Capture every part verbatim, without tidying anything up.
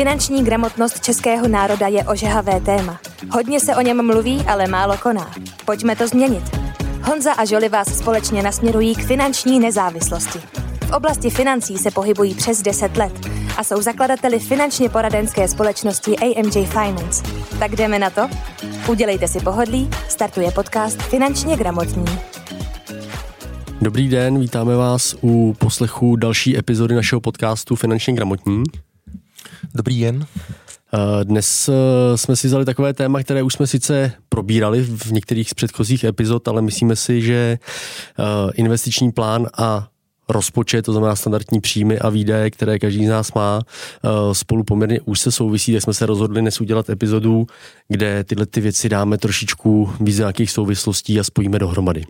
Finanční gramotnost českého národa je ožehavé téma. Hodně se o něm mluví, ale málo koná. Pojďme to změnit. Honza a Žoli vás společně nasměrují k finanční nezávislosti. V oblasti financí se pohybují přes deset let a jsou zakladateli finančně poradenské společnosti A M J Finance. Tak jdeme na to? Udělejte si pohodlí, startuje podcast Finančně gramotní. Dobrý den, vítáme vás u poslechu další epizody našeho podcastu Finančně gramotní. Dobrý den. Dnes jsme si vzali takové téma, které už jsme sice probírali v některých z předchozích epizod, ale myslíme si, že investiční plán a rozpočet, to znamená standardní příjmy a výdaje, které každý z nás má, spolu poměrně úzce souvisí, tak jsme se rozhodli dnes udělat epizodu, kde tyhle ty věci dáme trošičku víc nějakých souvislostí a spojíme dohromady.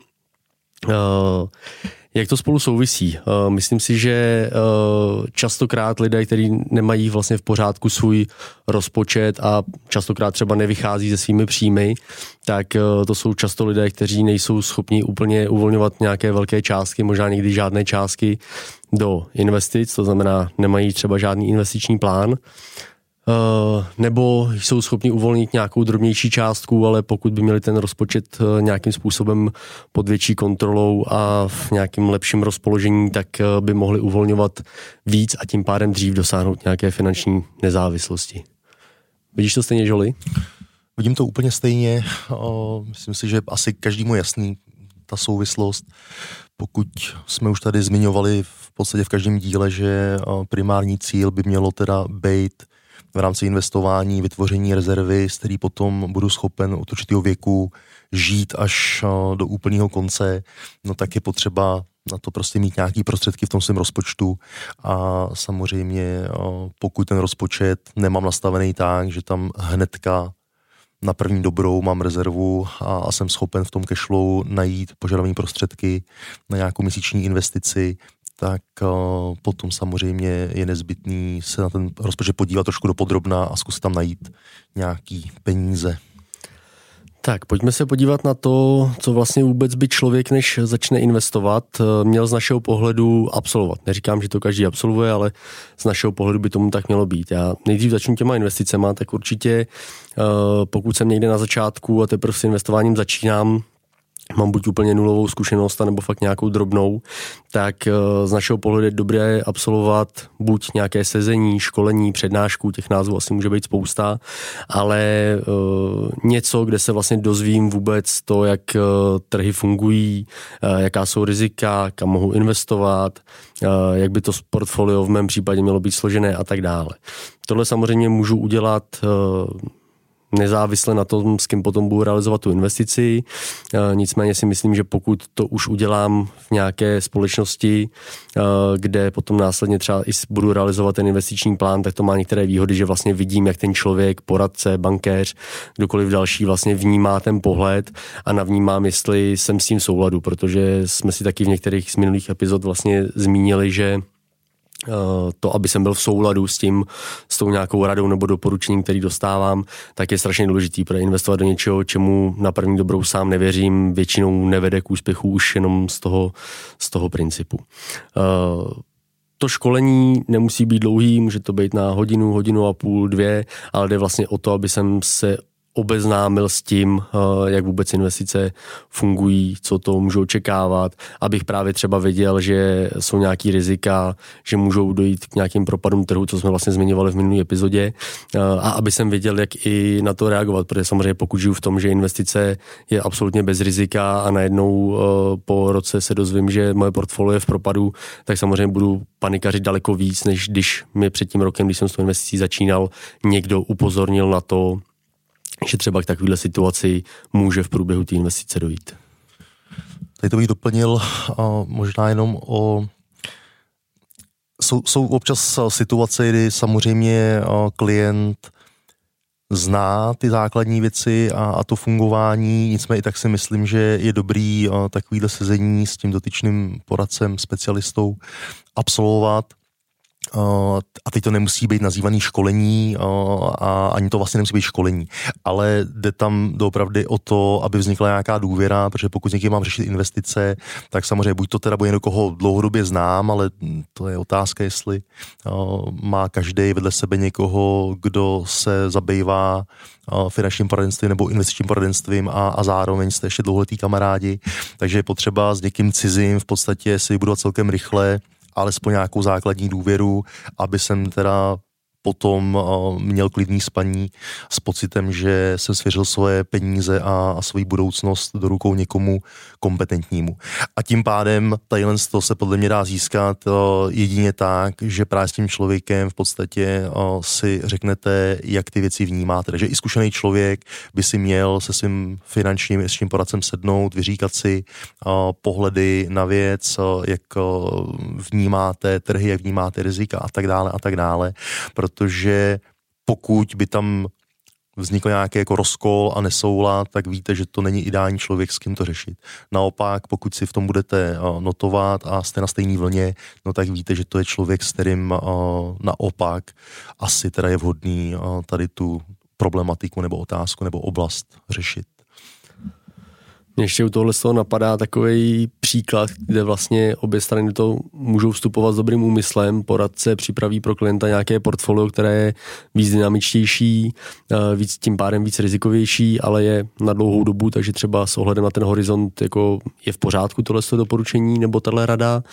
Jak to spolu souvisí? Myslím si, že častokrát lidé, kteří nemají vlastně v pořádku svůj rozpočet a častokrát třeba nevychází se svými příjmy, tak to jsou často lidé, kteří nejsou schopni úplně uvolňovat nějaké velké částky, možná někdy žádné částky do investic, to znamená nemají třeba žádný investiční plán, nebo jsou schopni uvolnit nějakou drobnější částku, ale pokud by měli ten rozpočet nějakým způsobem pod větší kontrolou a v nějakým lepším rozpoložení, tak by mohli uvolňovat víc a tím pádem dřív dosáhnout nějaké finanční nezávislosti. Vidíš to stejně, Žoli? Vidím to úplně stejně. Myslím si, že asi každému jasný ta souvislost. Pokud jsme už tady zmiňovali v podstatě v každém díle, že primární cíl by mělo teda být v rámci investování, vytvoření rezervy, z který potom budu schopen od určitého věku žít až do úplného konce, no tak je potřeba na to prostě mít nějaký prostředky v tom svém rozpočtu a samozřejmě pokud ten rozpočet nemám nastavený tak, že tam hnedka na první dobrou mám rezervu a, a jsem schopen v tom cashflow najít požadované prostředky na nějakou měsíční investici, tak uh, potom samozřejmě je nezbytný se na ten rozpočet podívat trošku dopodrobna a zkusit tam najít nějaký peníze. Tak, pojďme se podívat na to, co vlastně vůbec by člověk, než začne investovat, měl z našeho pohledu absolvovat. Neříkám, že to každý absolvuje, ale z našeho pohledu by tomu tak mělo být. Já nejdřív začnu těma investicema, tak určitě pokud jsem někde na začátku a teprve s investováním začínám, mám buď úplně nulovou zkušenost, nebo fakt nějakou drobnou, tak z našeho pohledu je dobré absolvovat buď nějaké sezení, školení, přednášku, těch názvů asi může být spousta, ale uh, něco, kde se vlastně dozvím vůbec to, jak uh, trhy fungují, uh, jaká jsou rizika, kam mohu investovat, uh, jak by to portfolio v mém případě mělo být složené a tak dále. Tohle samozřejmě můžu udělat uh, nezávisle na tom, s kým potom budu realizovat tu investici. Nicméně si myslím, že pokud to už udělám v nějaké společnosti, kde potom následně třeba i budu realizovat ten investiční plán, tak to má některé výhody, že vlastně vidím, jak ten člověk, poradce, bankéř, kdokoliv další vlastně vnímá ten pohled a navnímám, jestli jsem s tím v souladu, protože jsme si taky v některých z minulých epizod vlastně zmínili, že to, aby jsem byl v souladu s tím, s tou nějakou radou nebo doporučením, který dostávám, tak je strašně důležitý, protože investovat do něčeho, čemu na první dobrou sám nevěřím, většinou nevede k úspěchu už jenom z toho, z toho principu. To školení nemusí být dlouhý, může to být na hodinu, hodinu a půl, dvě, ale jde vlastně o to, aby jsem se obeznámil s tím, jak vůbec investice fungují, co to můžu očekávat, abych právě třeba věděl, že jsou nějaký rizika, že můžou dojít k nějakým propadům trhu, co jsme vlastně zmiňovali v minulé epizodě, a aby jsem věděl, jak i na to reagovat, protože samozřejmě pokud žiju v tom, že investice je absolutně bez rizika a najednou po roce se dozvím, že moje portfolio je v propadu, tak samozřejmě budu panikařit daleko víc, než když mi před tím rokem, když jsem s tou investicí začínal, někdo upozornil na to, že třeba k takovéhle situaci může v průběhu té investice dojít. Tady to bych doplnil uh, možná jenom o... Jsou, jsou občas situace, kdy samozřejmě uh, klient zná ty základní věci a, a to fungování, nicméně i tak si myslím, že je dobrý uh, takovýhle sezení s tím dotyčným poradcem, specialistou absolvovat a teď to nemusí být nazývaný školení a ani to vlastně nemusí být školení, ale jde tam doopravdy o to, aby vznikla nějaká důvěra, protože pokud s někým mám řešit investice, tak samozřejmě buď to teda bude někoho dlouhodobě znám, ale to je otázka, jestli má každý vedle sebe někoho, kdo se zabývá finančním poradenstvím nebo investičním poradenstvím a, a zároveň jste ještě dlouholetí kamarádi, takže je potřeba s někým cizím v podstatě si vybudovat celkem rychle alespoň nějakou základní důvěru, aby jsem teda potom uh, měl klidný spaní s pocitem, že jsem svěřil svoje peníze a, a svoji budoucnost do rukou někomu kompetentnímu. A tím pádem tadyhle to se podle mě dá získat uh, jedině tak, že právě s tím člověkem v podstatě uh, si řeknete, jak ty věci vnímáte. Takže i zkušený člověk by si měl se svým finančním investičním poradcem sednout, vyříkat si uh, pohledy na věc, uh, jak uh, vnímáte trhy, jak vnímáte rizika a tak dále a tak dále. Protože pokud by tam vznikl nějaký jako rozkol a nesoulad, tak víte, že to není ideální člověk, s kým to řešit. Naopak, pokud si v tom budete notovat a jste na stejné vlně, no tak víte, že to je člověk, s kterým naopak asi teda je vhodný tady tu problematiku nebo otázku nebo oblast řešit. Mě ještě u tohohle z toho napadá takový příklad, kde vlastně obě strany do toho můžou vstupovat s dobrým úmyslem. Poradce připraví pro klienta nějaké portfolio, které je víc dynamičtější, víc, tím pádem víc rizikovější, ale je na dlouhou dobu, takže třeba s ohledem na ten horizont jako je v pořádku tohle doporučení nebo tahle rada.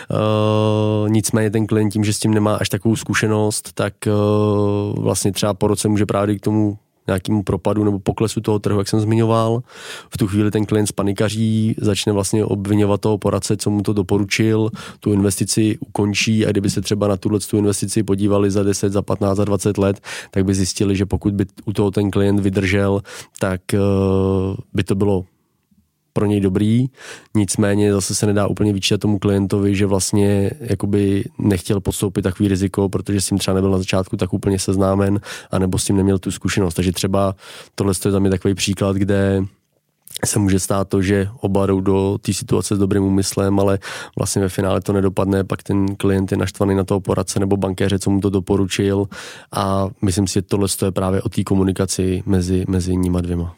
Uh, nicméně ten klient tím, že s tím nemá až takovou zkušenost, tak uh, vlastně třeba po roce může právě k tomu nějakému propadu nebo poklesu toho trhu, jak jsem zmiňoval. V tu chvíli ten klient spanikaří, začne vlastně obvinovat toho poradce, co mu to doporučil, tu investici ukončí a kdyby se třeba na tuhle tu investici podívali za deset, za patnáct, za dvacet let, tak by zjistili, že pokud by u toho ten klient vydržel, tak uh, by to bylo pro něj dobrý, nicméně zase se nedá úplně vyčítat tomu klientovi, že vlastně jakoby nechtěl podstoupit takový riziko, protože s tím třeba nebyl na začátku tak úplně seznámen, anebo s tím neměl tu zkušenost. Takže třeba tohle je za mě takový příklad, kde se může stát to, že oba jdou do té situace s dobrým úmyslem, ale vlastně ve finále to nedopadne, pak ten klient je naštvaný na toho poradce nebo bankéře, co mu to doporučil a myslím si, že tohle je právě o té komunikaci mezi, mezi nima dvěma.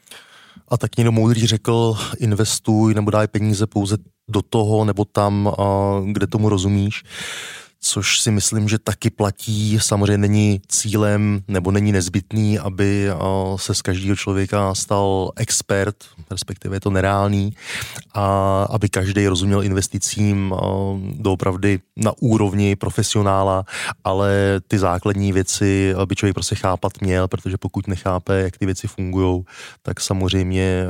A tak někdo moudrý řekl, investuj nebo daj peníze pouze do toho nebo tam, kde tomu rozumíš, což si myslím, že taky platí. Samozřejmě není cílem nebo není nezbytný, aby se z každého člověka stal expert, respektive je to nereálný, a aby každý rozuměl investicím doopravdy na úrovni profesionála, ale ty základní věci by člověk prostě chápat měl, protože pokud nechápe, jak ty věci fungujou, tak samozřejmě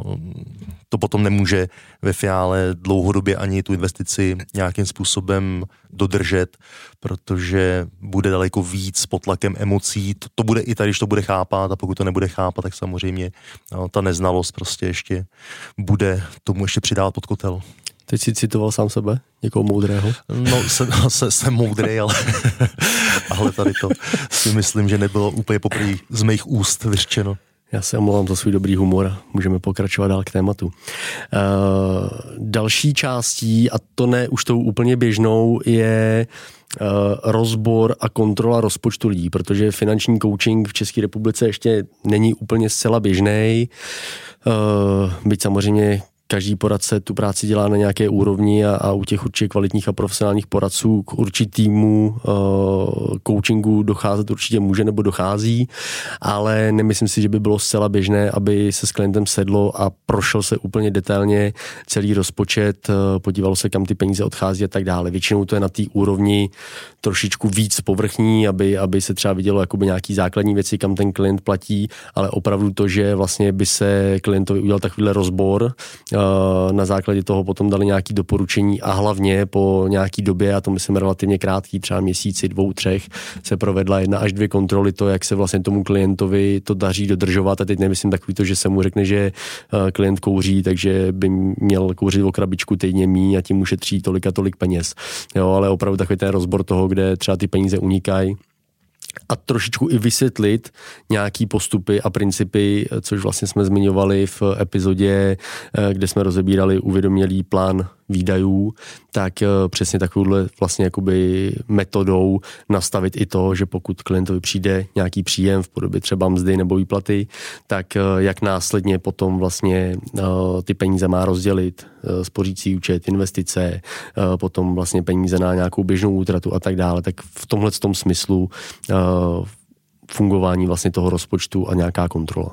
to potom nemůže ve finále dlouhodobě ani tu investici nějakým způsobem dodržet, protože bude daleko víc pod tlakem emocí. To, to bude i tady, když to bude chápat, a pokud to nebude chápat, tak samozřejmě no, ta neznalost prostě ještě bude tomu ještě přidávat pod kotel. Teď si citoval sám sebe? Někoho moudrého? No, jsem, jsem, jsem moudrý, ale, ale tady to si myslím, že nebylo úplně poprvé z mých úst vyřčeno. Já se omlouvám za svůj dobrý humor. Můžeme pokračovat dál k tématu. Uh, další částí, a to ne už tou úplně běžnou, je uh, rozbor a kontrola rozpočtu lidí, protože finanční coaching v České republice ještě není úplně zcela běžnej. Uh, byť samozřejmě každý poradce tu práci dělá na nějaké úrovni a, a u těch určitě kvalitních a profesionálních poradců k určitýmu uh, coachingu docházet určitě může nebo dochází, ale nemyslím si, že by bylo zcela běžné, aby se s klientem sedlo a prošel se úplně detailně celý rozpočet, uh, podívalo se, kam ty peníze odchází a tak dále. Většinou to je na té úrovni trošičku víc povrchní, aby, aby se třeba vidělo jakoby nějaký základní věci, kam ten klient platí, ale opravdu to, že vlastně by se klientovi udělal takovýhle rozbor, na základě toho potom dali nějaké doporučení a hlavně po nějaký době, a to myslím relativně krátký, třeba měsíci, dvou, třech, se provedla jedna až dvě kontroly to, jak se vlastně tomu klientovi to daří dodržovat. A teď nemyslím takový to, že se mu řekne, že klient kouří, takže by měl kouřit o krabičku týdně míň a tím ušetří tolik a tolik peněz. Jo, ale opravdu takový ten rozbor toho, kde třeba ty peníze unikají, a trošičku i vysvětlit nějaký postupy a principy, což vlastně jsme zmiňovali v epizodě, kde jsme rozebírali uvědomělý plán výdajů, tak přesně takovouhle vlastně jakoby metodou nastavit i to, že pokud klientovi přijde nějaký příjem v podobě třeba mzdy nebo výplaty, tak jak následně potom vlastně ty peníze má rozdělit, spořící účet, investice, potom vlastně peníze na nějakou běžnou útratu a tak dále, tak v tomhle tom smyslu fungování vlastně toho rozpočtu a nějaká kontrola.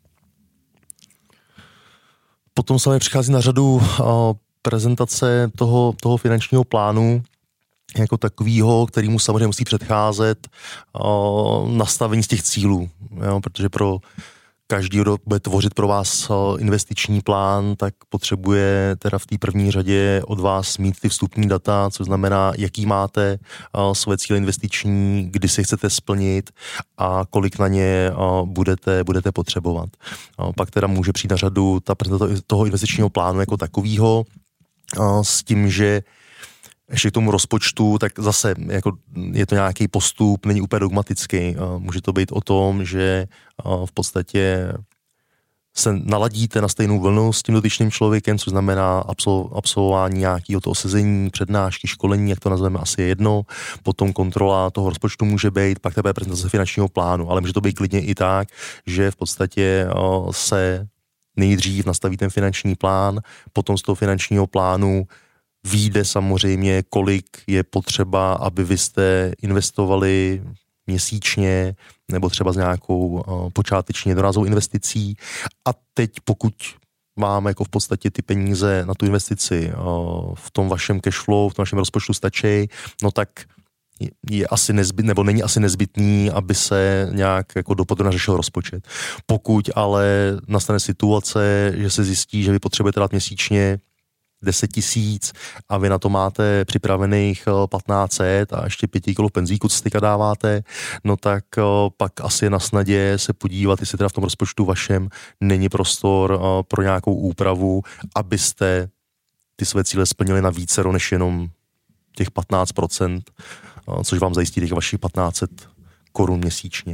Potom se přichází na řadu uh, prezentace toho, toho finančního plánu jako takového, kterýmu samozřejmě musí předcházet uh, nastavení z těch cílů, jo, protože pro každý, kdo bude tvořit pro vás investiční plán, tak potřebuje teda v té první řadě od vás mít ty vstupní data, což znamená, jaký máte svoje cíle investiční, kdy si chcete splnit a kolik na ně budete, budete potřebovat. Pak teda může přijít na řadu ta prezentace toho investičního plánu jako takového s tím, že ještě k tomu rozpočtu, tak zase jako je to nějaký postup, není úplně dogmatický. Může to být o tom, že v podstatě se naladíte na stejnou vlnu s tím dotyčným člověkem, což znamená absolvování nějakého toho sezení, přednášky, školení, jak to nazveme, asi jedno. Potom kontrola toho rozpočtu může být, pak teprve prezentace finančního plánu, ale může to být klidně i tak, že v podstatě se nejdřív nastaví ten finanční plán, potom z toho finančního plánu vyjde samozřejmě, kolik je potřeba, aby vy jste investovali měsíčně nebo třeba s nějakou uh, počáteční jednorázovou investicí. A teď pokud máme jako v podstatě ty peníze na tu investici uh, v tom vašem cashflow, v tom vašem rozpočtu stačí, no tak je, je asi nezbyt, nebo není asi nezbytný, aby se nějak jako dopodrobna nařešil rozpočet. Pokud ale nastane situace, že se zjistí, že vy potřebujete dát měsíčně deset tisíc a vy na to máte připravených patnáct set a ještě pěti kilo penzíku, co styka dáváte, no tak pak asi je na snadě se podívat, jestli teda v tom rozpočtu vašem není prostor pro nějakou úpravu, abyste ty své cíle splnili na vícero než jenom těch patnáct procent, což vám zajistí těch vašich patnáct set korun měsíčně.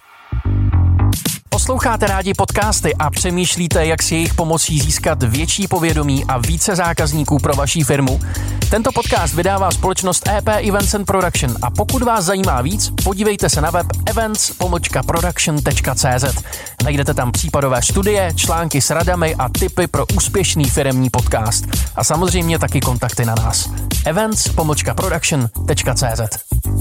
Posloucháte rádi podcasty a přemýšlíte, jak si jejich pomocí získat větší povědomí a více zákazníků pro vaši firmu? Tento podcast vydává společnost E P Events and Production a pokud vás zajímá víc, podívejte se na web events pomlčka production tečka cé zet. Najdete tam případové studie, články s radami a tipy pro úspěšný firemní podcast. A samozřejmě taky kontakty na nás. events pomlčka production tečka cé zet.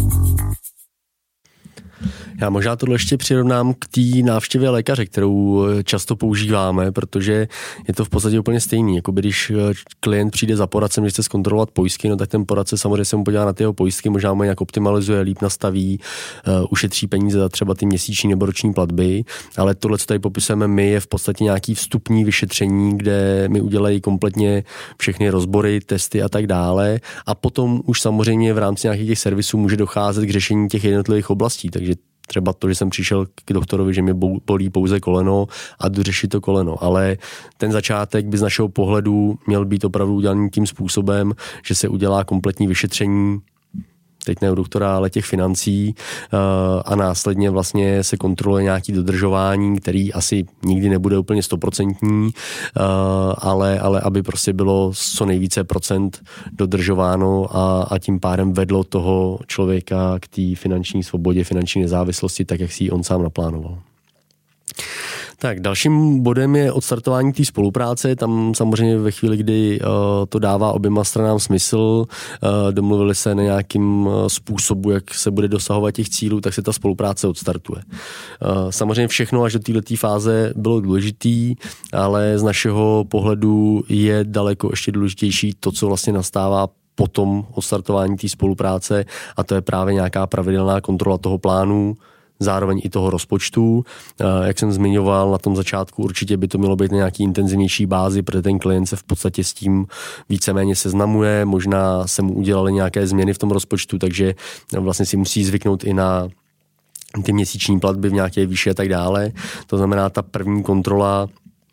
Já možná tohle ještě přirovnám k té návštěvě lékaře, kterou často používáme, protože je to v podstatě úplně stejný. Jako když klient přijde za poradcem, že chce zkontrolovat pojistky, no tak ten poradce samozřejmě se mu podívá na ty jeho pojistky, možná mu nějak optimalizuje, líp nastaví, uh, ušetří peníze za třeba ty měsíční nebo roční platby, ale tohle, co tady popisujeme my, je v podstatě nějaký vstupní vyšetření, kde mi udělají kompletně všechny rozbory, testy a tak dále a potom už samozřejmě v rámci nějakých těch servisů může docházet k řešení těch jednotlivých oblastí, takže třeba to, že jsem přišel k doktorovi, že mě bolí pouze koleno a jdu řešit to koleno. Ale ten začátek by z našeho pohledu měl být opravdu udělaný tím způsobem, že se udělá kompletní vyšetření, teď ne u doktora, ale těch financí a následně vlastně se kontroluje nějaký dodržování, který asi nikdy nebude úplně stoprocentní, ale, ale aby prostě bylo co nejvíce procent dodržováno a, a tím pádem vedlo toho člověka k té finanční svobodě, finanční nezávislosti, tak jak si ji on sám naplánoval. Tak dalším bodem je odstartování té spolupráce. Tam samozřejmě ve chvíli, kdy uh, to dává oběma stranám smysl, uh, domluvili se na nějakým uh, způsobu, jak se bude dosahovat těch cílů, tak se ta spolupráce odstartuje. Uh, samozřejmě všechno až do této fáze bylo důležitý, ale z našeho pohledu je daleko ještě důležitější to, co vlastně nastává potom odstartování té spolupráce, a to je právě nějaká pravidelná kontrola toho plánu, zároveň i toho rozpočtu. Jak jsem zmiňoval na tom začátku, určitě by to mělo být na nějaký intenzivnější bázi, protože ten klient se v podstatě s tím víceméně seznamuje, možná se mu udělaly nějaké změny v tom rozpočtu, takže vlastně si musí zvyknout i na ty měsíční platby v nějaké výši a tak dále. To znamená, ta první kontrola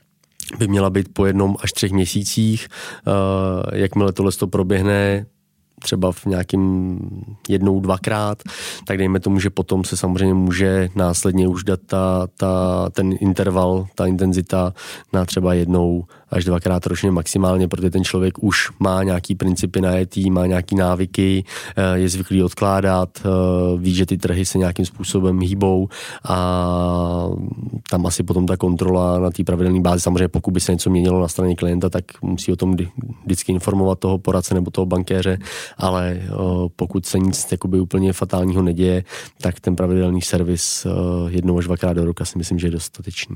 by měla být po jednom až třech měsících. Jakmile tohle to proběhne, třeba v nějakým jednou, dvakrát, tak dejme tomu, že potom se samozřejmě může následně už dát ta, ta, ten interval, ta intenzita na třeba jednou až dvakrát ročně maximálně, protože ten člověk už má nějaký principy najetý, má nějaký návyky, je zvyklý odkládat, ví, že ty trhy se nějakým způsobem hýbou a tam asi potom ta kontrola na té pravidelné bázi, samozřejmě pokud by se něco měnilo na straně klienta, tak musí o tom vždycky informovat toho poradce nebo toho bankéře, ale pokud se nic jakoby úplně fatálního neděje, tak ten pravidelný servis jednou až dvakrát do roka si myslím, že je dostatečný.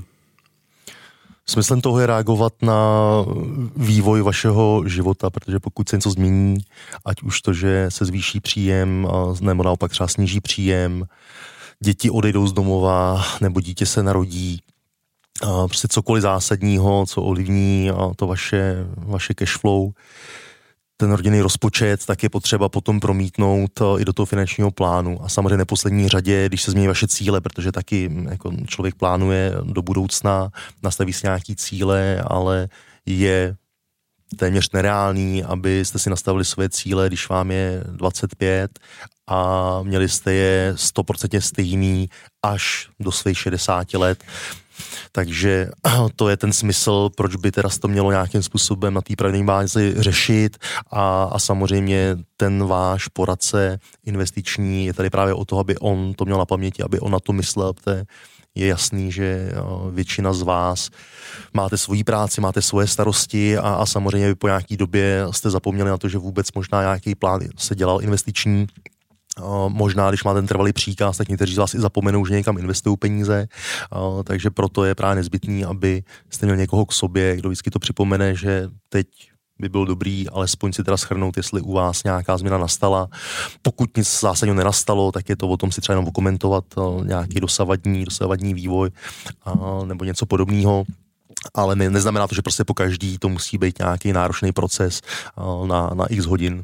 Smyslem toho je reagovat na vývoj vašeho života, protože pokud se něco změní, ať už to, že se zvýší příjem, nebo naopak třeba sníží příjem, děti odejdou z domova, nebo dítě se narodí, prostě cokoliv zásadního, co ovlivní to vaše, vaše cashflow, ten rodinný rozpočet, tak je potřeba potom promítnout i do toho finančního plánu. A samozřejmě neposlední řadě, když se změní vaše cíle, protože taky jako člověk plánuje do budoucna, nastaví si nějaký cíle, ale je téměř nereálný, abyste si nastavili své cíle, když vám je dvacet pět a měli jste je sto procent stejný až do svých šedesáti let. Takže to je ten smysl, proč by teda to mělo nějakým způsobem na té pravidelné bázi řešit a, a samozřejmě ten váš poradce investiční je tady právě o to, aby on to měl na paměti, aby on na to myslel, protože je jasný, že většina z vás máte svoji práci, máte svoje starosti a, a samozřejmě vy po nějaký době jste zapomněli na to, že vůbec možná nějaký plán se dělal investiční. Uh, možná, když má ten trvalý příkaz, tak někteří z vás i zapomenou, že někam investují peníze, uh, takže proto je právě nezbytný, aby jste měl někoho k sobě, kdo vždycky to připomene, že teď by bylo dobrý alespoň si teda shrnout, jestli u vás nějaká změna nastala. Pokud nic zásadního nenastalo, tak je to o tom si třeba jenom okomentovat uh, nějaký dosavadní, dosavadní vývoj uh, nebo něco podobného. Ale ne, neznamená to, že prostě po každý to musí být nějaký náročný proces uh, na, na x hodin.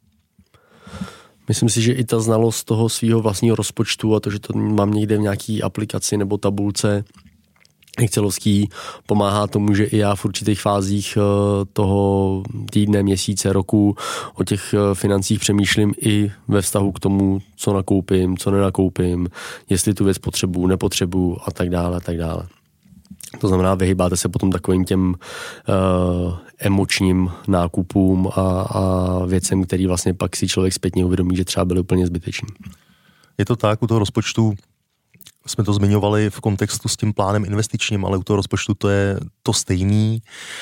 Myslím si, že i ta znalost toho svého vlastního rozpočtu a to, že to mám někde v nějaký aplikaci nebo tabulce excelovský, pomáhá tomu, že i já v určitých fázích toho týdne, měsíce, roku o těch financích přemýšlím i ve vztahu k tomu, co nakoupím, co nenakoupím, jestli tu věc potřebuju, nepotřebuju a tak dále, a tak dále. To znamená, vyhybáte se potom takovým těm uh, emočním nákupům a, a věcem, který vlastně pak si člověk zpětně uvědomí, že třeba byl úplně zbytečný. Je to tak, u toho rozpočtu jsme to zmiňovali v kontextu s tím plánem investičním, ale u toho rozpočtu to je to stejný.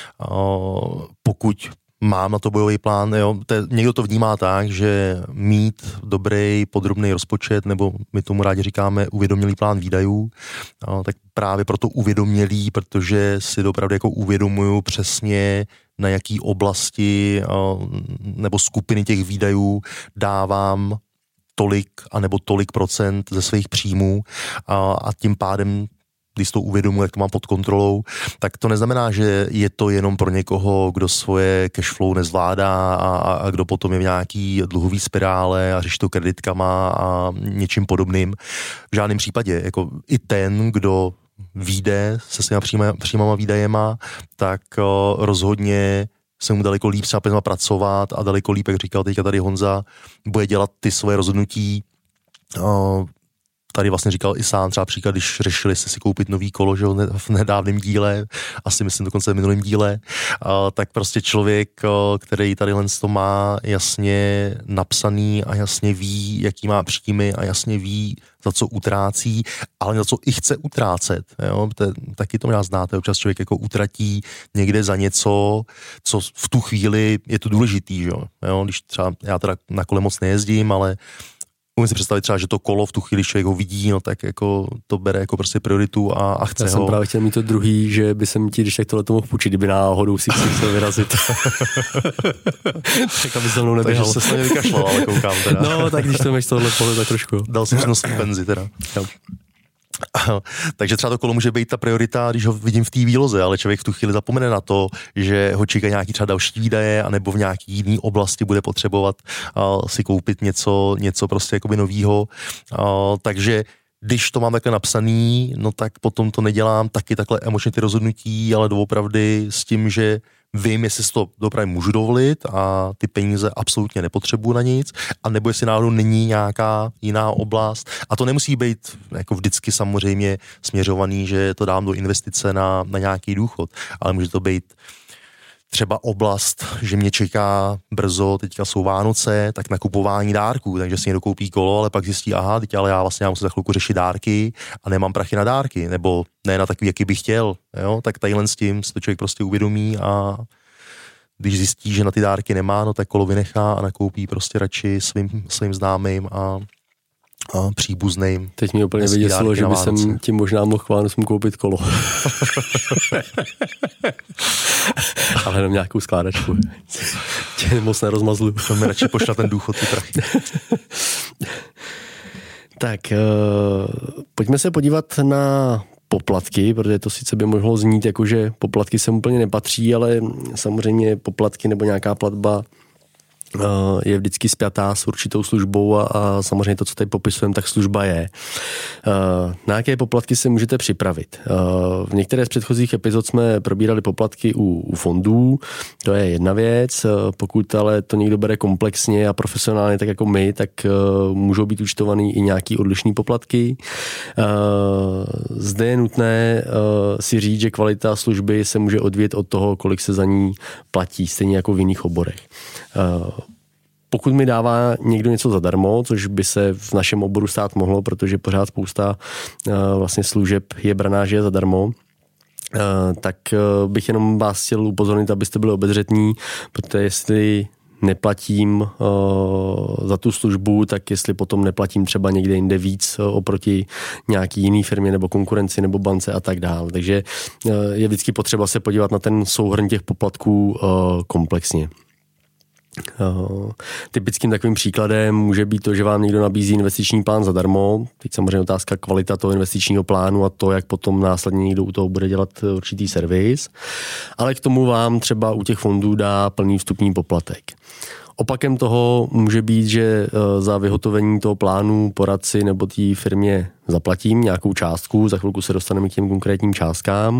Uh, pokud mám na to bojový plán, jo. Te, někdo to vnímá tak, že mít dobrý podrobný rozpočet, nebo my tomu rádi říkáme uvědomělý plán výdajů, jo, tak právě proto uvědomělý, protože si opravdu jako uvědomuju přesně, na jaký oblasti jo, nebo skupiny těch výdajů dávám tolik anebo tolik procent ze svých příjmů a, a tím pádem když to uvědomuji, jak to mám pod kontrolou, tak to neznamená, že je to jenom pro někoho, kdo svoje cashflow nezvládá a, a kdo potom je v nějaký dluhový spirále a řeší to kreditkama a něčím podobným. V žádném případě. Jako i ten, kdo vyjde se svýma příjma, příjmama výdajema, tak o, rozhodně se mu daleko líp s penězma pracovat a daleko líp, jak říkal teďka tady Honza, bude dělat ty svoje rozhodnutí. O, Tady vlastně říkal i sám třeba příklad, když řešili se si koupit nový kolo, že v nedávném díle, asi myslím dokonce v minulém díle, tak prostě člověk, který tady len to má jasně napsaný a jasně ví, jaký má příjmy a jasně ví, za co utrácí, ale za co i chce utrácet. Jo? Taky to možná znáte, občas člověk jako utratí někde za něco, co v tu chvíli je to důležitý. Že? Jo? Když třeba já teda na kole moc nejezdím, ale umím si představit třeba, že to kolo v tu chvíli, když člověk ho vidí, no tak jako to bere jako prostě prioritu a, a chce Já ho. Já jsem právě chtěl mít to druhý, že by jsem ti, když tak tohle to mohl půjčit, kdyby náhodou si chtěl vyrazit. Tak aby se mnou neběhal. Takže se s mě vykašlal, ale koukám teda. No, tak když to máš tohle pohled, tak trošku. Dal jsem přednost penzi teda. Jo. Takže třeba to kolo může být ta priorita, když ho vidím v té výloze, ale člověk v tu chvíli zapomene na to, že ho čeká nějaký třeba další výdaje, anebo v nějaký jiný oblasti bude potřebovat uh, si koupit něco, něco prostě jakoby novýho. Uh, takže když to mám takhle napsaný, no tak potom to nedělám taky takhle emočně ty rozhodnutí, ale doopravdy s tím, že vím, jestli si to dopravy můžu dovolit a ty peníze absolutně nepotřebuji na nic, a nebo jestli náhodou není nějaká jiná oblast. A to nemusí být jako vždycky samozřejmě směřovaný, že to dám do investice na, na nějaký důchod, ale může to být třeba oblast, že mě čeká brzo, teďka jsou Vánoce, tak nakupování dárků, takže si někdo koupí kolo, ale pak zjistí, aha, teď ale já vlastně já musím za chvilku řešit dárky a nemám prachy na dárky, nebo ne na takový, jaký bych chtěl, jo? Tak tadyhle s tím si to člověk prostě uvědomí, a když zjistí, že na ty dárky nemá, no tak kolo vynechá a nakoupí prostě radši svým, svým známým a a příbuzným. Teď mi úplně vyděsilo, že by jsem tím možná mohl k Vánocům koupit kolo. Ale jenom nějakou skládačku. Tě moc nerozmazlu. To mi radši pošla ten důchod, ty prachy. Tak, uh, pojďme se podívat na poplatky, protože to sice by mohlo znít jako, že poplatky sem úplně nepatří, ale samozřejmě poplatky nebo nějaká platba je vždycky spjatá s určitou službou, a, a samozřejmě to, co tady popisujeme, tak služba je. Na jaké poplatky se můžete připravit? V některé z předchozích epizod jsme probírali poplatky u, u fondů, to je jedna věc. Pokud ale to někdo bere komplexně a profesionálně, tak jako my, tak můžou být účtovaný i nějaký odlišný poplatky. Zde je nutné si říct, že kvalita služby se může odvíjet od toho, kolik se za ní platí, stejně jako v jiných oborech. Pokud mi dává někdo něco zadarmo, což by se v našem oboru stát mohlo, protože pořád spousta vlastně služeb je braná, že je zadarmo, tak bych jenom vás chtěl upozornit, abyste byli obezřetní, protože jestli neplatím uh, za tu službu, tak jestli potom neplatím třeba někde jinde víc uh, oproti nějaký jiný firmě nebo konkurenci nebo bance a tak dále. Takže uh, je vždycky potřeba se podívat na ten souhrn těch poplatků uh, komplexně. Uh, typickým takovým příkladem může být to, že vám někdo nabízí investiční plán zadarmo. Teď samozřejmě otázka kvalita toho investičního plánu a to, jak potom následně někdo u toho bude dělat určitý servis. Ale k tomu vám třeba u těch fondů dá plný vstupní poplatek. Opakem toho může být, že za vyhotovení toho plánu poradci nebo té firmě zaplatím nějakou částku, za chvilku se dostaneme k těm konkrétním částkám,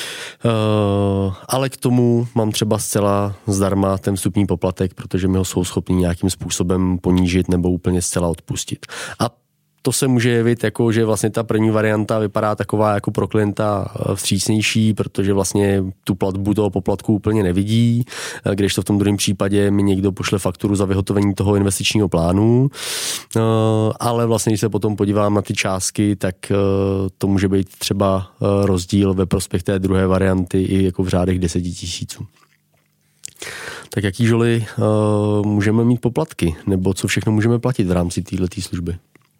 ale k tomu mám třeba zcela zdarma ten vstupní poplatek, protože mi ho jsou schopni nějakým způsobem ponížit nebo úplně zcela odpustit. A to se může jevit jako, že vlastně ta první varianta vypadá taková jako pro klienta vstřícnější, protože vlastně tu platbu toho poplatku úplně nevidí, když to v tom druhém případě mi někdo pošle fakturu za vyhotovení toho investičního plánu, ale vlastně, když se potom podívám na ty částky, tak to může být třeba rozdíl ve prospěch té druhé varianty i jako v řádech deseti tisíců. Tak jaký, Žoli, můžeme mít poplatky, nebo co všechno můžeme platit v rámci této služby?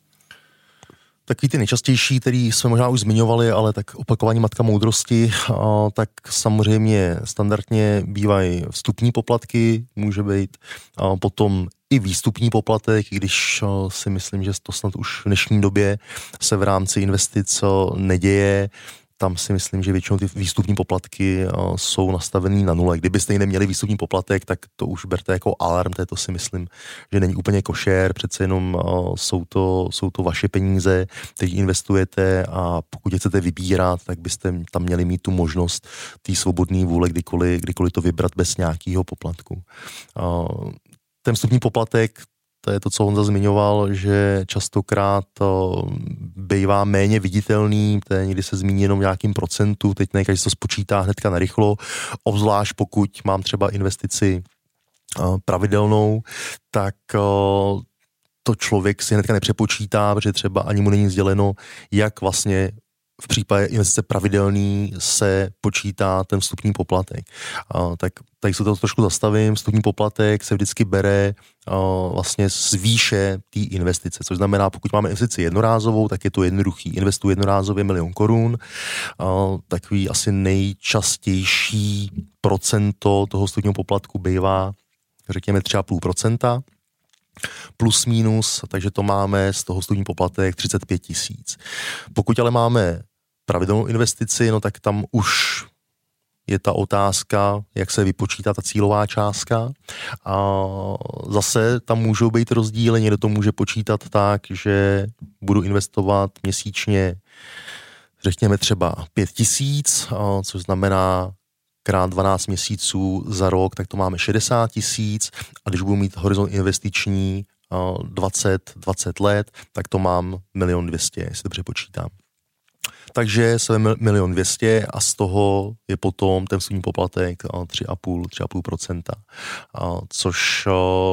Takový ty nejčastější, který jsme možná už zmiňovali, ale tak opakování matka moudrosti, a tak samozřejmě standardně bývají vstupní poplatky, může být a potom i výstupní poplatek, když si myslím, že to snad už v dnešní době se v rámci investic neděje. Tam si myslím, že většinou ty výstupní poplatky uh, jsou nastavený na nule. Kdybyste neměli výstupní poplatek, tak to už berte jako alarm, to si myslím, že není úplně košer, přece jenom uh, jsou, to, jsou to vaše peníze, teď investujete, a pokud je chcete vybírat, tak byste tam měli mít tu možnost té svobodné vůle kdykoliv, kdykoliv to vybrat bez nějakého poplatku. Uh, ten vstupní poplatek, to je to, co Honza zmiňoval, že častokrát to bývá méně viditelný, to je někdy se zmíní jenom nějakým procentu, teď ne, každý to spočítá hnedka narychlo, obzvlášť pokud mám třeba investici pravidelnou, tak to člověk si hnedka nepřepočítá, protože třeba ani mu není sděleno, jak vlastně v případě investice pravidelný se počítá ten vstupní poplatek. A, tak tady se to trošku zastavím. Vstupní poplatek se vždycky bere a, vlastně z výše té investice, což znamená, pokud máme investici jednorázovou, tak je to jednoduchý. Investuji jednorázově milion korun. A, takový asi nejčastější procento toho vstupního poplatku bývá, řekněme, tři celá pět procenta. Plus minus, takže to máme z toho vstupní poplatek třicet pět tisíc. Pokud ale máme pravidelnou investici, no tak tam už je ta otázka, jak se vypočítá ta cílová částka. A zase tam můžou být rozdíly, někdo to může počítat tak, že budu investovat měsíčně, řekněme třeba pět tisíc, což znamená krát dvanáct měsíců za rok, tak to máme šedesát tisíc a když budu mít horizont investiční dvacet, dvacet let, tak to mám milion dvěstě, jestli dobře počítám. Takže jsme milion dvěstě a z toho je potom ten vstupní poplatek tři a půl procenta, což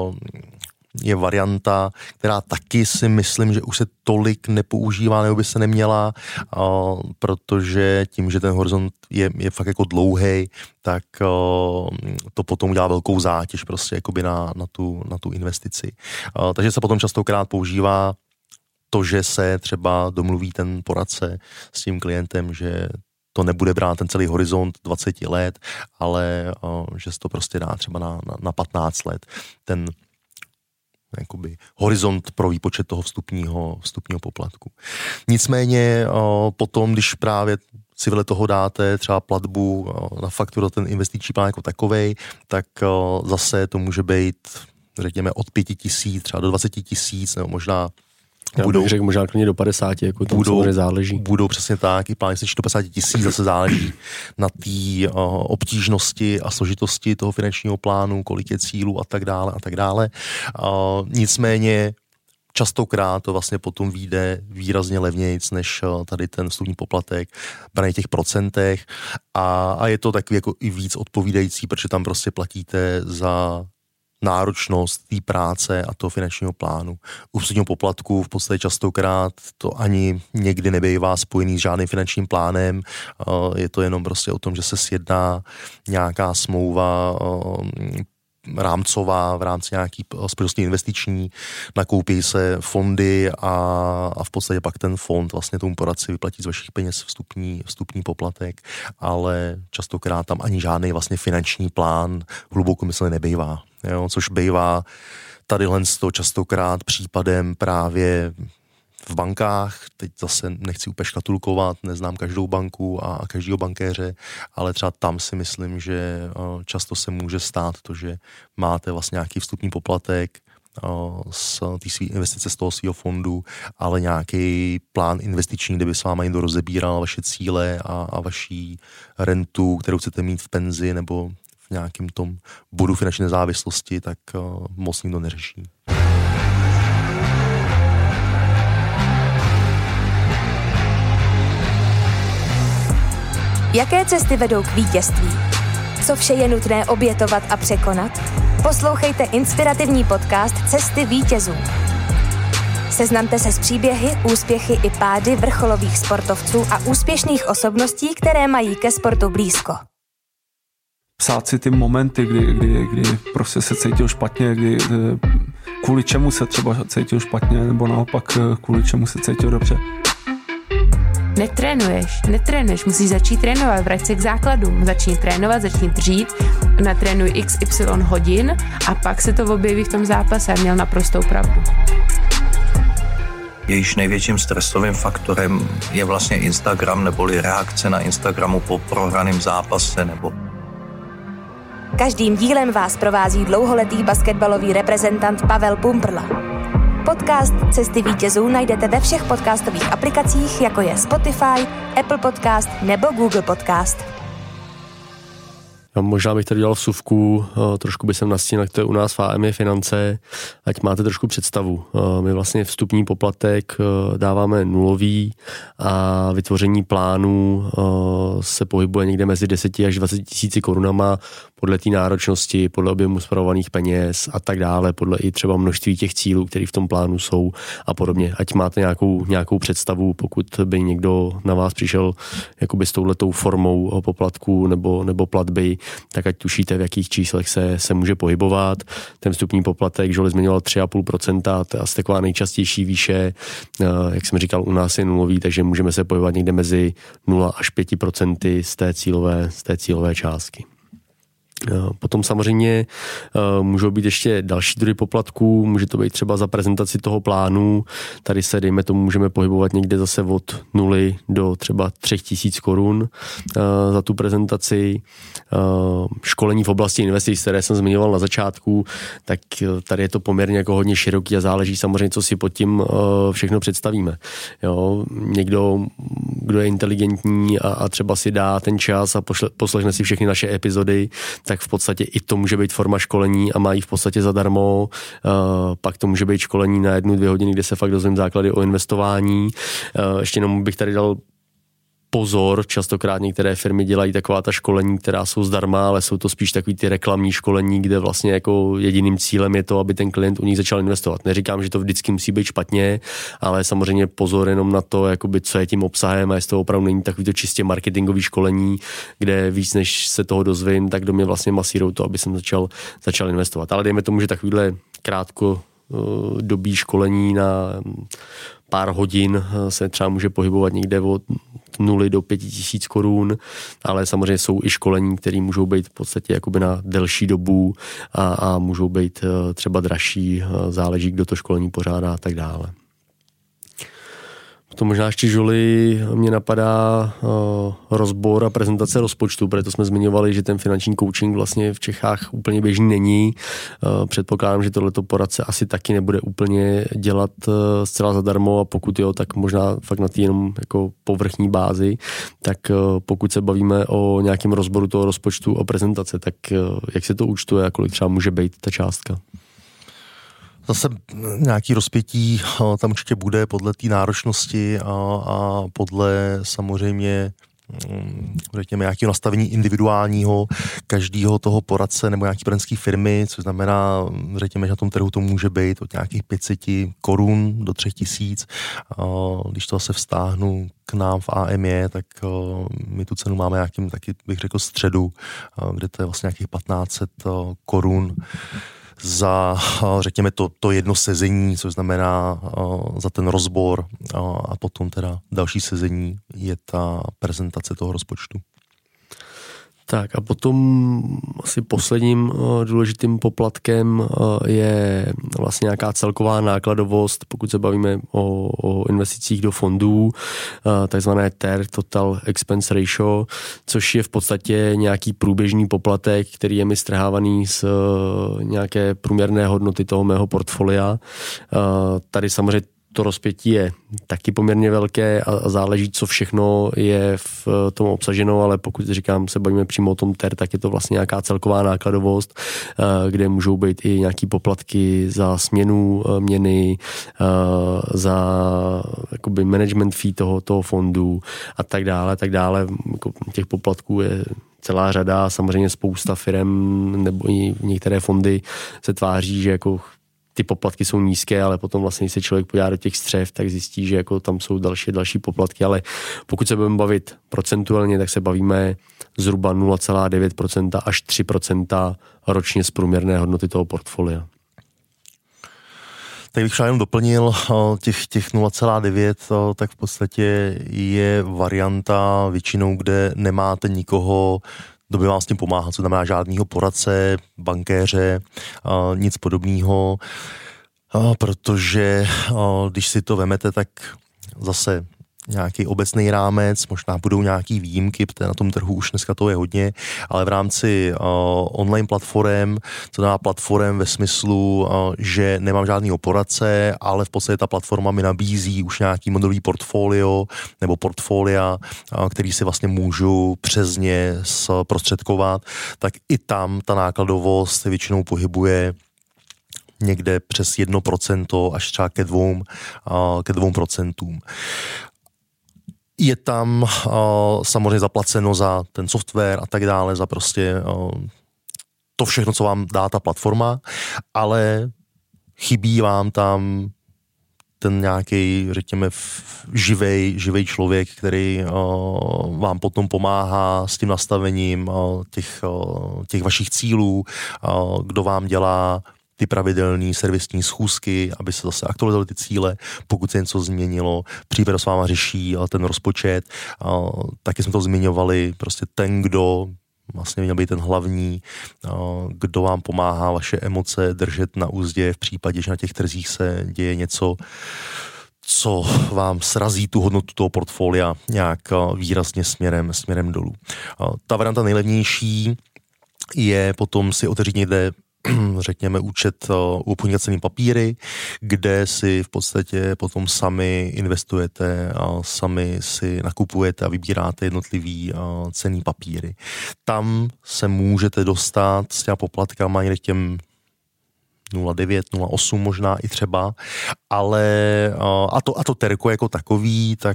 je varianta, která taky si myslím, že už se tolik nepoužívá, nebo by se neměla, protože tím, že ten horizont je, je fakt jako dlouhej, tak to potom udělá velkou zátěž prostě jakoby na, na, tu, na tu investici. Takže se potom častokrát používá to, že se třeba domluví ten poradce s tím klientem, že to nebude brát ten celý horizont dvacet let, ale že se to prostě dá třeba na, na, na patnáct let. Ten jakoby horizont pro výpočet toho vstupního, vstupního poplatku. Nicméně potom, když právě si vedle toho dáte třeba platbu na fakturu, ten investiční plán jako takovej, tak zase to může být, řekněme, od pěti tisíc, třeba do dvaceti tisíc, nebo možná Já budou, bych řekl možná klidně do padesáti, jako to budou, záleží. Budou přesně tak, i plány se do padesáti tisíc, zase záleží na té uh, obtížnosti a složitosti toho finančního plánu, kolik je cílů a tak dále a tak dále. Uh, nicméně častokrát to vlastně potom vyjde výrazně levnějc než uh, tady ten vstupní poplatek, braný těch procentech a, a je to takový jako i víc odpovídající, protože tam prostě platíte za náročnost té práce a toho finančního plánu. U vstupního poplatku v podstatě častokrát to ani někdy nebývá spojený s žádným finančním plánem. Je to jenom prostě o tom, že se sjedná nějaká smlouva rámcová v rámci nějaký společnosti investiční, nakoupí se fondy a, a v podstatě pak ten fond vlastně tomu poradci vyplatí z vašich peněz vstupní, vstupní poplatek, ale častokrát tam ani žádný vlastně finanční plán hlubokomyslně nebývá. Jo, což bývá tadyhle z toho častokrát případem právě v bankách. Teď zase nechci úplně škatulkovat, neznám každou banku a každého bankéře, ale třeba tam si myslím, že často se může stát to, že máte vlastně nějaký vstupní poplatek z té své investice z toho svého fondu, ale nějaký plán investiční, kde by s váma někdo rozebíral vaše cíle a, a vaší rentu, kterou chcete mít v penzi nebo v nějakém tom bodu finanční nezávislosti, tak uh, moc nikdo neřeší. Jaké cesty vedou k vítězství? Co vše je nutné obětovat a překonat? Poslouchejte inspirativní podcast Cesty vítězů. Seznamte se s příběhy, úspěchy i pády vrcholových sportovců a úspěšných osobností, které mají ke sportu blízko. Psát si ty momenty, kdy, kdy, kdy prostě se cítil špatně, kdy, kvůli čemu se třeba cítil špatně, nebo naopak kvůli čemu se cítil dobře. Netrénuješ, netrénuješ, musíš začít trénovat, vrať se k základům, začni trénovat, začni dřít, natrénuj iks ypsilon hodin a pak se to objeví v tom zápase a měl naprostou pravdu. Jejíž největším stresovým faktorem je vlastně Instagram neboli reakce na Instagramu po prohraném zápase nebo Každým dílem vás provází dlouholetý basketbalový reprezentant Pavel Pumprla. Podcast Cesty vítězů najdete ve všech podcastových aplikacích, jako je Spotify, Apple Podcast nebo Google Podcast. Já možná bych tady dělal vsuvku, trošku by jsem nastínil, jak to je u nás v á em é Finance, ať máte trošku představu. My vlastně vstupní poplatek dáváme nulový a vytvoření plánů se pohybuje někde mezi deseti až dvaceti tisíci korunama podle té náročnosti, podle objemu spravovaných peněz a tak dále, podle i třeba množství těch cílů, které v tom plánu jsou a podobně. Ať máte nějakou, nějakou představu, pokud by někdo na vás přišel jakoby s touhletou formou poplatku nebo, nebo platby, tak ať tušíte, v jakých číslech se, se může pohybovat. Ten vstupní poplatek, Žoli zmiňoval tři a půl procenta, to je asi taková nejčastější výše, jak jsem říkal, u nás je nulový, takže můžeme se pohybovat někde mezi nula až pět procent z té cílové, z té cílové částky. Potom samozřejmě můžou být ještě další druhy poplatků, může to být třeba za prezentaci toho plánu, tady se dejme tomu můžeme pohybovat někde zase od nuly do třeba tři tisíce korun za tu prezentaci. Školení v oblasti investic, které jsem zmiňoval na začátku, tak tady je to poměrně jako hodně široký a záleží samozřejmě, co si pod tím všechno představíme. Jo, někdo, kdo je inteligentní a, a třeba si dá ten čas a pošle, poslechne si všechny naše epizody, tak v podstatě i to může být forma školení a mají v podstatě zadarmo. Uh, pak to může být školení na jednu, dvě hodiny, kde se fakt dozvím základy o investování. Uh, ještě jenom bych tady dal pozor, častokrát některé firmy dělají taková ta školení, která jsou zdarma, ale jsou to spíš takový ty reklamní školení, kde vlastně jako jediným cílem je to, aby ten klient u nich začal investovat. Neříkám, že to vždycky musí být špatně, ale samozřejmě pozor jenom na to, jakoby, co je tím obsahem a jestli to opravdu není takový to čistě marketingový školení, kde víc než se toho dozvím, tak do mě vlastně masírou to, aby jsem začal, začal investovat. Ale dejme tomu, že takovýhle krátko dobí školení na pár hodin se třeba může pohybovat někde od nuly do pěti tisíc korun, ale samozřejmě jsou i školení, které můžou být v podstatě jakoby na delší dobu a, a můžou být třeba dražší, záleží, kdo to školení pořádá a tak dále. To možná ještě, Žoli, mě napadá uh, rozbor a prezentace rozpočtu, protože jsme zmiňovali, že ten finanční coaching vlastně v Čechách úplně běžný není. Uh, předpokládám, že tohleto poradce asi taky nebude úplně dělat uh, zcela zadarmo a pokud jo, tak možná fakt na té jenom jako povrchní bázi. Tak uh, pokud se bavíme o nějakém rozboru toho rozpočtu a prezentace, tak uh, jak se to účtuje a kolik třeba může být ta částka? Zase nějaký rozpětí tam určitě bude podle té náročnosti a, a podle samozřejmě řekněme nějakého nastavení individuálního každého toho poradce nebo nějaký poradenské firmy, což znamená, řekněme, že na tom trhu to může být od nějakých pět set korun do tři tisíc. Když to zase vztáhnu k nám v A M E, tak my tu cenu máme nějakým taky, bych řekl, středu, kde to je vlastně nějakých patnáct set korun za, řekněme, to, to jedno sezení, což znamená za ten rozbor a potom teda další sezení je ta prezentace toho rozpočtu. Tak a potom asi posledním důležitým poplatkem je vlastně nějaká celková nákladovost, pokud se bavíme o, o investicích do fondů, takzvané T E R, Total Expense Ratio, což je v podstatě nějaký průběžný poplatek, který je mi strhávaný z nějaké průměrné hodnoty toho mého portfolia. Tady samozřejmě to rozpětí je taky poměrně velké a záleží, co všechno je v tom obsaženo, ale pokud říkám, se bavíme přímo o tom T E R, tak je to vlastně nějaká celková nákladovost, kde můžou být i nějaký poplatky za směnu měny, za jakoby management fee toho, toho fondu a tak dále, tak dále. Těch poplatků je celá řada, samozřejmě spousta firem nebo i některé fondy se tváří, že jako ty poplatky jsou nízké, ale potom vlastně, když se člověk podívá do těch střev, tak zjistí, že jako tam jsou další další poplatky, ale pokud se budeme bavit procentuálně, tak se bavíme zhruba nula celá devět procenta až tři procenta ročně z průměrné hodnoty toho portfolia. Tak bych jenom doplnil těch, těch nula celá devět, tak v podstatě je varianta většinou, kde nemáte nikoho, kdo by vám s tím pomáhal, co znamená žádného poradce, bankéře, nic podobného, protože když si to vemete, tak zase nějaký obecný rámec, možná budou nějaký výjimky, protože na tom trhu už dneska to je hodně, ale v rámci uh, online platform, co dá platform ve smyslu, uh, že nemám žádného poradce, ale v podstatě ta platforma mi nabízí už nějaký modelový portfolio nebo portfolia, uh, který si vlastně můžu přes ně zprostředkovat, tak i tam ta nákladovost se většinou pohybuje někde přes jedno procento až třeba ke dvou, uh, ke dvou procentům. Je tam uh, samozřejmě zaplaceno za ten software a tak dále, za prostě uh, to všechno, co vám dá ta platforma, ale chybí vám tam ten nějaký, řekněme, živej, živej člověk, který uh, vám potom pomáhá s tím nastavením uh, těch, uh, těch vašich cílů, uh, kdo vám dělá ty pravidelné servisní schůzky, aby se zase aktualizovaly ty cíle, pokud se něco změnilo, případně s váma řeší ten rozpočet. Taky jsme to zmiňovali, prostě ten, kdo vlastně měl být ten hlavní, kdo vám pomáhá vaše emoce držet na úzdě v případě, že na těch trzích se děje něco, co vám srazí tu hodnotu toho portfolia nějak výrazně směrem, směrem dolů. Ta varianta nejlevnější je potom si otevřít někde, řekněme, účet u obchodníka cennými papíry, kde si v podstatě potom sami investujete a sami si nakupujete a vybíráte jednotlivý cenný papíry. Tam se můžete dostat s těma poplatkama někde k těm nula devět, nula osm možná i třeba, ale a to, a to terko jako takový, tak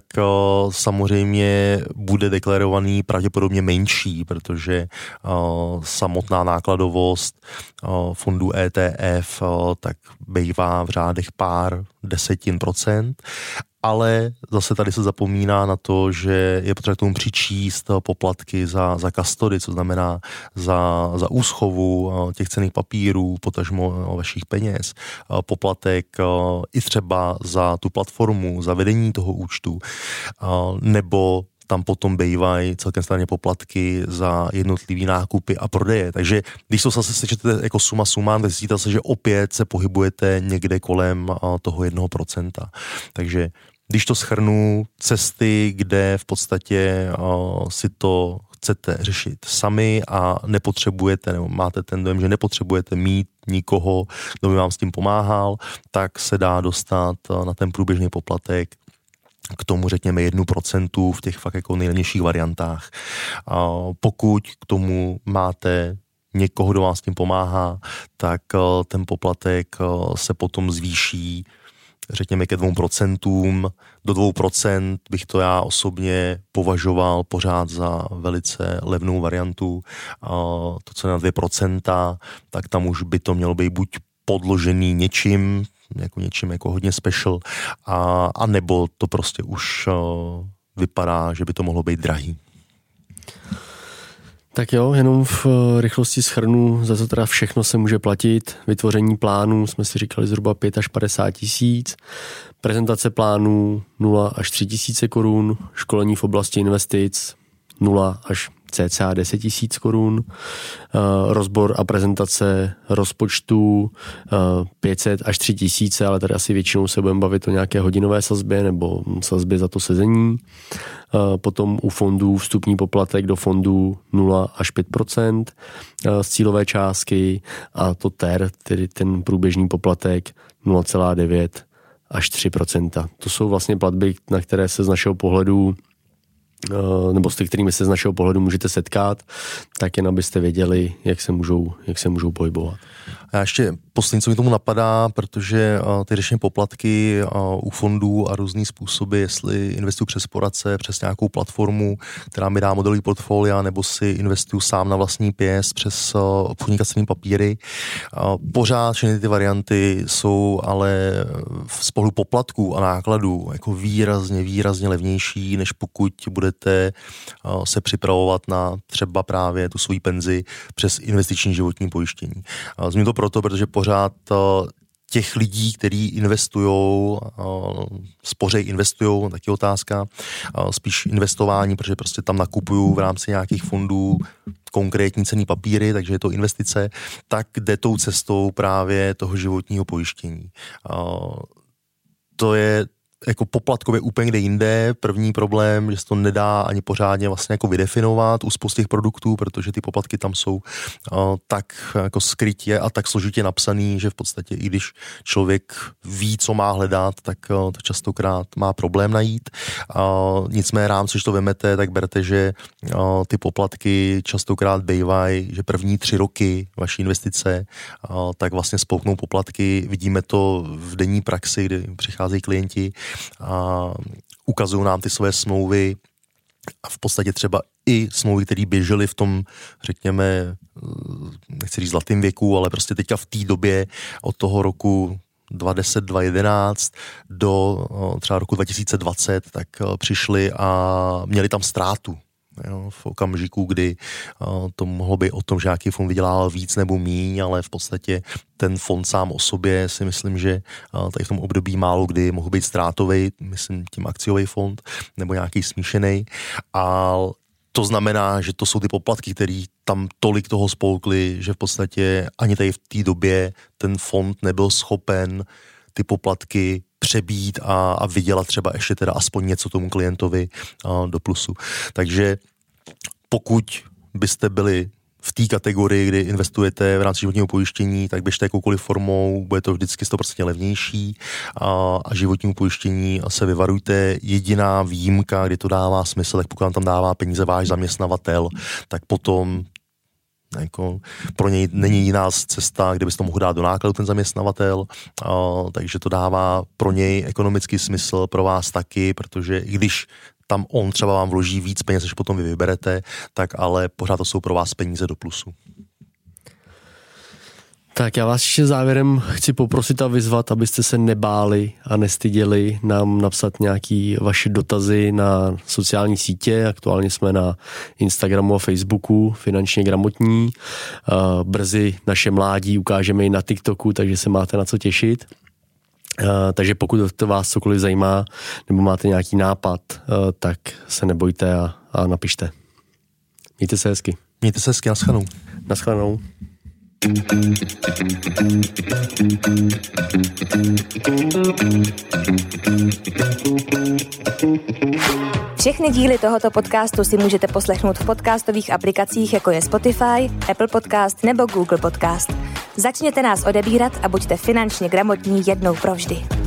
samozřejmě bude deklarovaný pravděpodobně menší, protože samotná nákladovost fondů E T F tak bývá v řádech pár desetin procent, ale zase tady se zapomíná na to, že je potřeba k tomu přičíst poplatky za, za custody, co znamená za, za úschovu těch cenných papírů, potažmo vašich peněz, poplatek i třeba za tu platformu, za vedení toho účtu, nebo tam potom bývají celkem stejně poplatky za jednotlivý nákupy a prodeje. Takže když to zase sečtete jako suma sumán, tak zjistíte se, že opět se pohybujete někde kolem toho jednoho procenta. Takže když to shrnu, cesty, kde v podstatě uh, si to chcete řešit sami a nepotřebujete, nebo máte ten dojem, že nepotřebujete mít nikoho, kdo by vám s tím pomáhal, tak se dá dostat uh, na ten průběžný poplatek k tomu, řekněme, jednu procentu v těch fakt jako nejlevnějších variantách. Uh, pokud k tomu máte někoho, kdo vám s tím pomáhá, tak uh, ten poplatek uh, se potom zvýší, řekněme, ke dvou procentům. Do dvou procent bych to já osobně považoval pořád za velice levnou variantu. To, co je na dvě procenta, tak tam už by to mělo být buď podložený něčím, jako něčím jako hodně special, a, a nebo to prostě už vypadá, že by to mohlo být drahý. Tak jo, jenom v rychlosti shrnu, za co teda všechno se může platit. Vytvoření plánů jsme si říkali zhruba pět až padesát tisíc, prezentace plánů nula až tři tisíce korun, školení v oblasti investic nula až cca deset tisíc korun, rozbor a prezentace rozpočtu pět set až tři tisíce, ale tady asi většinou se budeme bavit o nějaké hodinové sazbě nebo sazbě za to sezení. Potom u fondů vstupní poplatek do fondů nula až pět procent z cílové částky a to T E R, tedy ten průběžný poplatek nula celá devět až tři procenta. To jsou vlastně platby, na které se z našeho pohledu nebo s kterými se z našeho pohledu můžete setkat, tak jen abyste věděli, jak se můžou, jak se můžou pohybovat. A ještě poslední, co mi tomu napadá, protože uh, ty řešení poplatky uh, u fondů a různý způsoby, jestli investuju přes poradce, přes nějakou platformu, která mi dá modelový portfolia, nebo si investuju sám na vlastní pěst přes uh, obchodníka cennými papíry. Uh, pořád všechny ty varianty jsou ale z pohledu poplatků a nákladů jako výrazně, výrazně levnější, než pokud budete uh, se připravovat na třeba právě tu svoji penzi přes investiční životní pojištění. Uh, Zmíním to proto, protože pořád těch lidí, kteří investujou, spořej investujou, taky otázka, spíš investování, protože prostě tam nakupují v rámci nějakých fondů konkrétní cenný papíry, takže je to investice, tak jde tou cestou právě toho životního pojištění. To je jako poplatkově úplně kde jinde. První problém, že se to nedá ani pořádně vlastně jako vydefinovat u spousty těch produktů, protože ty poplatky tam jsou uh, tak jako skrytě a tak složitě napsaný, že v podstatě i když člověk ví, co má hledat, tak uh, to častokrát má problém najít. Uh, nicméně rámci, když to vemete, tak berte, že uh, ty poplatky častokrát bývají, že první tři roky vaší investice uh, tak vlastně spolknou poplatky. Vidíme to v denní praxi, kdy přicházejí klienti a ukazují nám ty své smlouvy a v podstatě třeba i smlouvy, které běžely v tom, řekněme, nechci říct zlatým věku, ale prostě teďka v té době od toho roku dva tisíce deset, dva tisíce jedenáct do třeba roku dva tisíce dvacet, tak přišli a měli tam ztrátu. Jo, v okamžiku, kdy uh, to mohlo být o tom, že nějaký fond vydělával víc nebo míň, ale v podstatě ten fond sám o sobě si myslím, že uh, tady v tom období málo kdy mohl být ztrátový, myslím tím akciový fond nebo nějaký smíšený. A To znamená, že to jsou ty poplatky, které tam tolik toho spolkly, že v podstatě ani tady v té době ten fond nebyl schopen ty poplatky přebít a, a vydělat třeba ještě teda aspoň něco tomu klientovi a, do plusu. Takže pokud byste byli v té kategorii, kdy investujete v rámci životního pojištění, tak běžte jakoukoliv formou, bude to vždycky sto procent levnější a, a životnímu pojištění se vyvarujte. Jediná výjimka, kdy to dává smysl, tak pokud vám tam dává peníze váš zaměstnavatel, tak potom jako pro něj není jiná cesta, kde byste to mohl dát do nákladu ten zaměstnavatel, a, takže to dává pro něj ekonomický smysl, pro vás taky, protože i když tam on třeba vám vloží víc peněz, než potom vy vyberete, tak ale pořád to jsou pro vás peníze do plusu. Tak já vás ještě závěrem chci poprosit a vyzvat, abyste se nebáli a nestyděli nám napsat nějaký vaše dotazy na sociální sítě. Aktuálně jsme na Instagramu a Facebooku finančně gramotní. Brzy naše mládí ukážeme i na TikToku, takže se máte na co těšit. Uh, takže pokud to vás cokoliv zajímá, nebo máte nějaký nápad, uh, tak se nebojte a, a napište. Mějte se hezky. Mějte se hezky, naschledanou. Naschledanou. Všechny díly tohoto podcastu si můžete poslechnout v podcastových aplikacích, jako je Spotify, Apple Podcast nebo Google Podcast. Začněte nás odebírat a buďte finančně gramotní jednou provždy.